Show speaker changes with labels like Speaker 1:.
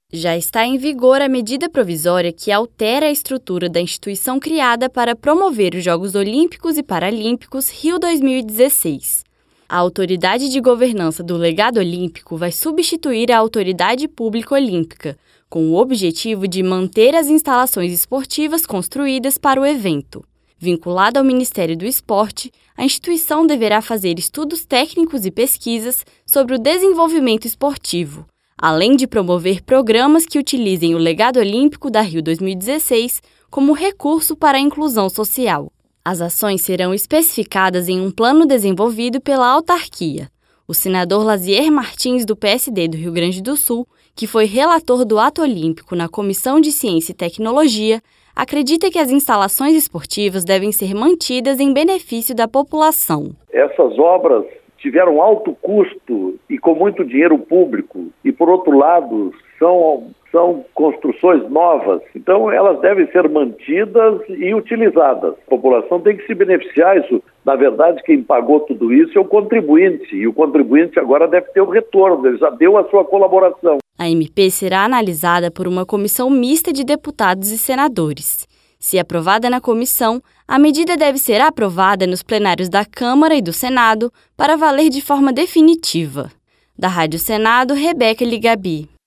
Speaker 1: Já está em vigor a medida provisória que altera a estrutura da instituição criada para promover os Jogos Olímpicos e Paralímpicos Rio 2016. A Autoridade de Governança do Legado Olímpico vai substituir a Autoridade Pública Olímpica, com o objetivo de manter as instalações esportivas construídas para o evento. Vinculada ao Ministério do Esporte, a instituição deverá fazer estudos técnicos e pesquisas sobre o desenvolvimento esportivo, além de promover programas que utilizem o legado olímpico da Rio 2016 como recurso para a inclusão social. As ações serão especificadas em um plano desenvolvido pela autarquia. O senador Lazier Martins, do PSD do Rio Grande do Sul, que foi relator do ato olímpico na Comissão de Ciência e Tecnologia, acredita que as instalações esportivas devem ser mantidas em benefício da população.
Speaker 2: Essas obras tiveram alto custo e com muito dinheiro público e, por outro lado, são construções novas, então elas devem ser mantidas e utilizadas. A população tem que se beneficiar. Isso, na verdade, quem pagou tudo isso é o contribuinte, e o contribuinte agora deve ter o retorno, ele já deu a sua colaboração.
Speaker 1: A MP será analisada por uma comissão mista de deputados e senadores. Se aprovada na comissão, a medida deve ser aprovada nos plenários da Câmara e do Senado para valer de forma definitiva. Da Rádio Senado, Rebeca Ligabi.